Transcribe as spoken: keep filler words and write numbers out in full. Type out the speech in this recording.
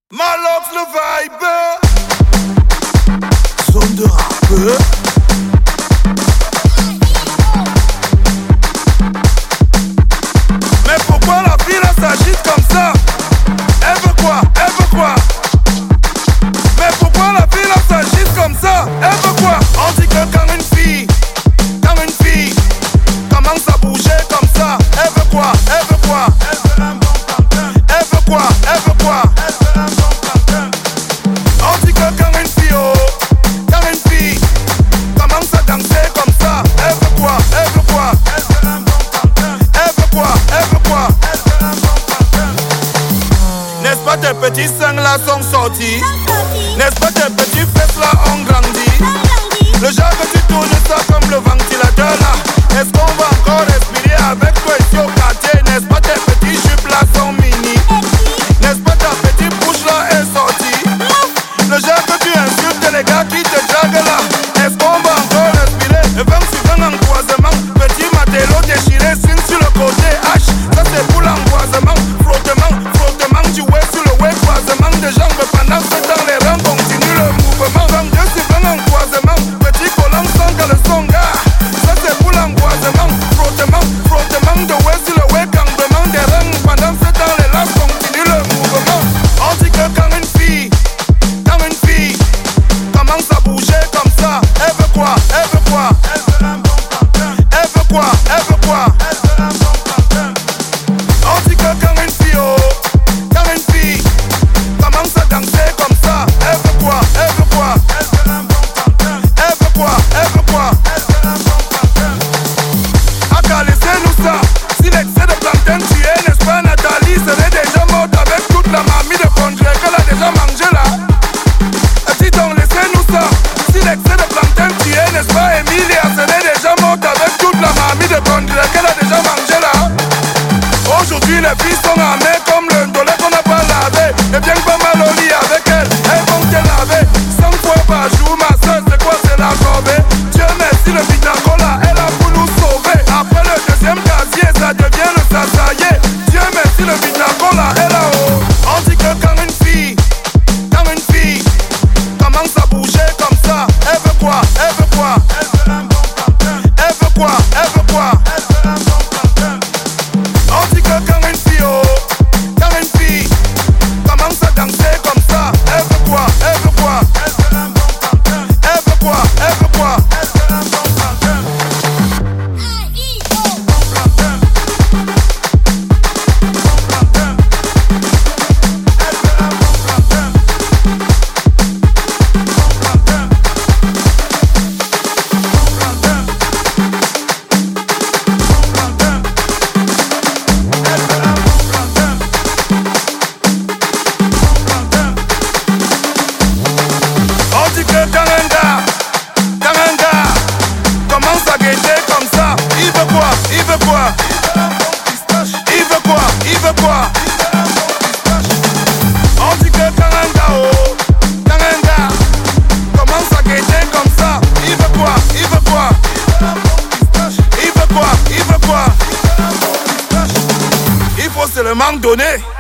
Malox le vibe. Zone de rap. Mais pourquoi la fille là s'agite comme ça? Elle veut quoi? Elle veut quoi? Mais pourquoi la fille là s'agite comme ça? Elle veut quoi? On dit que quand une fille, quand une fille commence à bouger comme ça, elle veut quoi? Elle veut quoi? Elle veut un bon pantin. Elle veut quoi? Elle veut quoi? Elle veut un bon pantin. On dit que quand une fille, oh, quand une fille commence à danser comme ça, elle veut quoi? Elle veut quoi? Elle veut un bon pantin. Elle veut quoi? Elle veut quoi? Elle veut un bon pantin. N'est-ce pas tes petits seins là sont sortis? N'est-ce pas tes petits fesses là ont grandi? Le genre que tu tournes ça comme le ventilateur là. Est-ce qu'on va encore respirer avec toi ici au quartier? N'est-ce pas tes petits jupes là sont mini? N'est-ce pas ta petite bouche là est sortie? Le genre que tu insultes les gars qui te draguent là. Est-ce qu'on va encore respirer? Et vingt sur vingt en croisement. Petit matelot déchiré, signe sur le côté H. Ça c'est pour l'angoissement. Frottement, frottement du web sur le web. Croisement de jambes pendant ce temps les rangs continuent le mouvement. vingt-deux sur vingt en croisement. Petit collant sans caleçon gars. Ça c'est pour l'angoissement. Frottement, frottement de web sur le web. Cambrement des rangs pendant ce temps les rangs continuent le mouvement. On dit que quand une fille, quand une fille commence à bouger comme ça, elle veut quoi? Elle veut quoi? Elle veut un bon pantin. Elle veut quoi? Elle veut quoi? Elle veut un bon pantin. On dit que quand une fille, oh, quand une fille commence à danser comme ça, elle veut quoi? Elle veut quoi? Elle veut un bon pantin. Elle veut quoi? Elle veut quoi? Elle veut un bon pantin. Aka, laissez-nous ça. Si l'excès de plantain tu es, n'est-ce pas Nathalie serait déjà morte avec toute la mamie de congrès qu'elle a déjà mangé là. Dis donc, laissez-nous ça. Si l'excès de plantain tu es, n'est-ce pas Emilia serait déjà morte avec toute la mamie de congrès qu'elle a déjà mangé là. Aujourd'hui les filles sont amées comme le ndolé qu'on n'a pas lavé. Et bien que pas mal au lit avec elle, elles vont te laver cinq fois par jour, ma soeur, c'est quoi, c'est la corvée. Dieu merci, le Vinacola est là pour nous sauver. Après le deuxième casier, ça devient le sasaillé. Dieu merci, le Vinacola est là-haut. On dit que quand une fille, quand une fille commence à bouger comme ça, elle veut quoi? Elle veut quoi? Elle veut un bon pantin. Elle veut quoi? Elle veut quoi? Elle veut un bon pantin. On dit que quand une fille, oh, quand une fille commence à danser comme ça, elle veut quoi? Elle veut quoi? Elle veut un bon pantin. Elle veut quoi? Elle veut quoi? Elle veut un bon pantin. Bon pantin. Bon pantin. Elle veut un bon pantin. Bon pantin. On dit que quand un gars, quand un gars commence à guetter comme ça, il veut quoi? Il veut quoi? Il veut quoi? Il veut quoi? On dit que quand un gars, oh, quand un gars commence à guetter comme ça, il veut quoi? Il veut quoi? Il veut quoi? Il veut quoi? Il faut seulement donner.